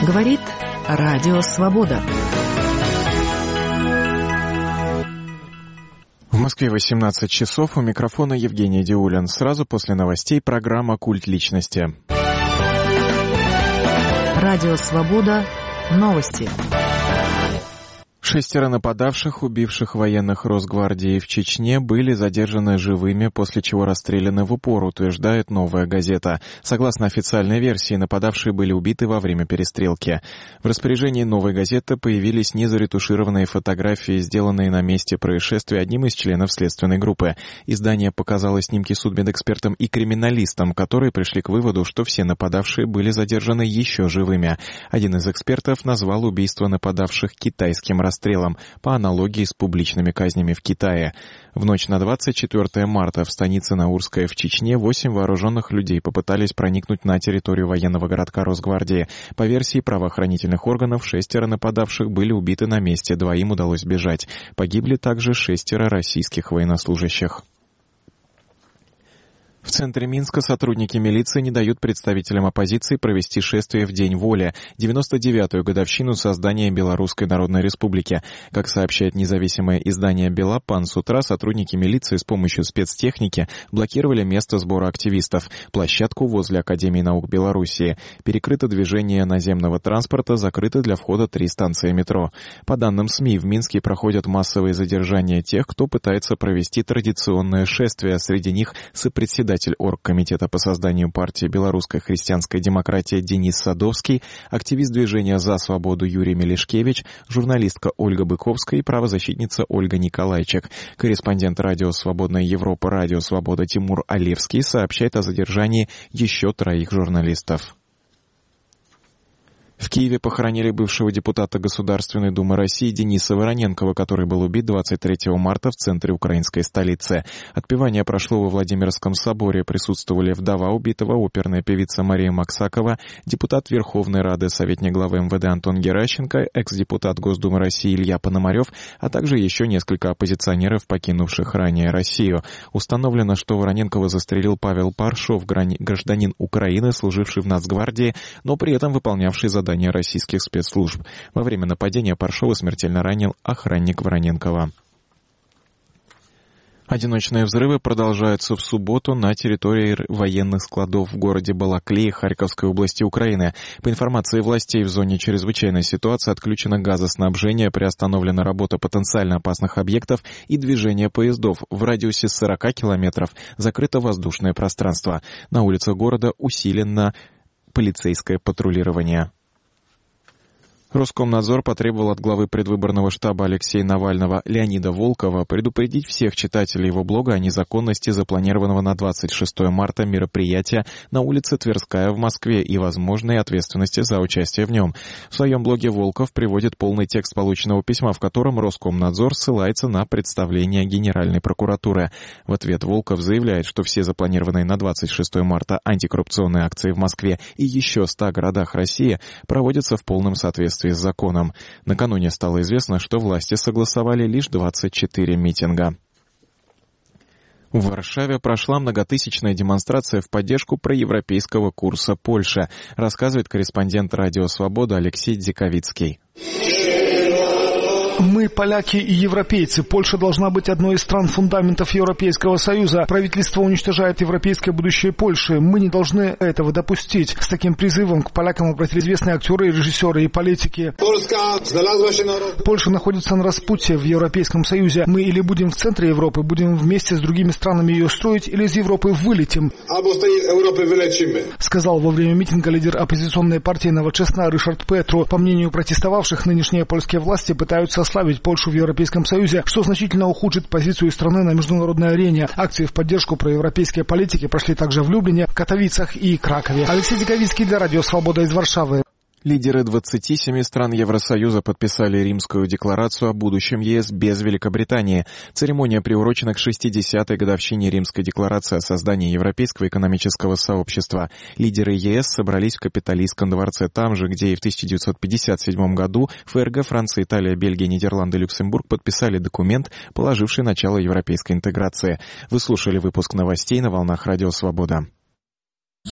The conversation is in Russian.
Говорит Радио Свобода. В Москве 18 часов. У микрофона Евгений Диулин. Сразу после новостей программа «Культ личности». Радио Свобода. Новости. 6 нападавших, убивших военных Росгвардии в Чечне, были задержаны живыми, после чего расстреляны в упор, утверждает «Новая газета». Согласно официальной версии, нападавшие были убиты во время перестрелки. В распоряжении «Новой газеты» появились незаретушированные фотографии, сделанные на месте происшествия одним из членов следственной группы. Издание показало снимки судмедэкспертам и криминалистам, которые пришли к выводу, что все нападавшие были задержаны еще живыми. Один из экспертов назвал убийство нападавших китайским расстрелом по аналогии с публичными казнями в Китае. В ночь на 24 марта в станице Наурская в Чечне 8 вооруженных людей попытались проникнуть на территорию военного городка Росгвардии. По версии правоохранительных органов, 6 нападавших были убиты на месте, 2 удалось бежать. Погибли также 6 российских военнослужащих. В центре Минска сотрудники милиции не дают представителям оппозиции провести шествие в День воли, 99-ю годовщину создания Белорусской Народной Республики. Как сообщает независимое издание «Белапан», с утра сотрудники милиции с помощью спецтехники блокировали место сбора активистов, площадку возле Академии наук Белоруссии. Перекрыто движение наземного транспорта, закрыто для входа 3 станции метро. По данным СМИ, в Минске проходят массовые задержания тех, кто пытается провести традиционное шествие. Среди них сопредседатель оргкомитета по созданию партии «Белорусская христианская демократия» Денис Садовский, активист движения «За свободу» Юрий Мелешкевич, журналистка Ольга Быковская и правозащитница Ольга Николайчик. Корреспондент радио «Свободная Европа», радио «Свобода» Тимур Алевский сообщает о задержании еще 3 журналистов. В Киеве похоронили бывшего депутата Государственной Думы России Дениса Вороненкова, который был убит 23 марта в центре украинской столицы. Отпевание прошло во Владимирском соборе. Присутствовали вдова убитого, оперная певица Мария Максакова, депутат Верховной Рады, советник главы МВД Антон Геращенко, экс-депутат Госдумы России Илья Пономарев, а также еще несколько оппозиционеров, покинувших ранее Россию. Установлено, что Вороненкова застрелил Павел Паршов, гражданин Украины, служивший в Нацгвардии, но при этом выполнявший задание российских спецслужб. Во время нападения Паршова смертельно ранил охранник Вороненкова. Одиночные взрывы продолжаются в субботу на территории военных складов в городе Балаклее Харьковской области Украины. По информации властей, в зоне чрезвычайной ситуации отключено газоснабжение, приостановлена работа потенциально опасных объектов и движение поездов. В радиусе 40 километров закрыто воздушное пространство. На улицах города усилено полицейское патрулирование. Роскомнадзор потребовал от главы предвыборного штаба Алексея Навального Леонида Волкова предупредить всех читателей его блога о незаконности запланированного на 26 марта мероприятия на улице Тверская в Москве и возможной ответственности за участие в нем. В своем блоге Волков приводит полный текст полученного письма, в котором Роскомнадзор ссылается на представление Генеральной прокуратуры. В ответ Волков заявляет, что все запланированные на 26 марта антикоррупционные акции в Москве и еще 100 городах России проводятся в полном соответствии с законом. Накануне стало известно, что власти согласовали лишь 24 митинга. В Варшаве прошла многотысячная демонстрация в поддержку проевропейского курса Польши, рассказывает корреспондент радио «Свобода» Алексей Дзиковицкий. Мы, поляки и европейцы. Польша должна быть одной из стран фундаментов Европейского Союза. Правительство уничтожает европейское будущее Польши. Мы не должны этого допустить. С таким призывом к полякам обратились известные актеры, режиссеры и политики. Польша находится на распутье в Европейском Союзе. Мы или будем в центре Европы, будем вместе с другими странами ее строить, или из Европы вылетим. Сказал во время митинга лидер оппозиционной партии «Новочестна» Ришард Петру. По мнению протестовавших, нынешние польские власти пытаются ослабить Польшу в Европейском Союзе, что значительно ухудшит позицию страны на международной арене. Акции в поддержку проевропейской политики прошли также в Люблине, Катовицах и Кракове. Алексей Диковицкий для радио «Свобода» из Варшавы. Лидеры 27 стран Евросоюза подписали Римскую декларацию о будущем ЕС без Великобритании. Церемония приурочена к 60-й годовщине Римской декларации о создании Европейского экономического сообщества. Лидеры ЕС собрались в Капитолийском дворце, там же, где и в 1957 году ФРГ, Франция, Италия, Бельгия, Нидерланды и Люксембург подписали документ, положивший начало европейской интеграции. Вы слушали выпуск новостей на волнах Радио Свобода.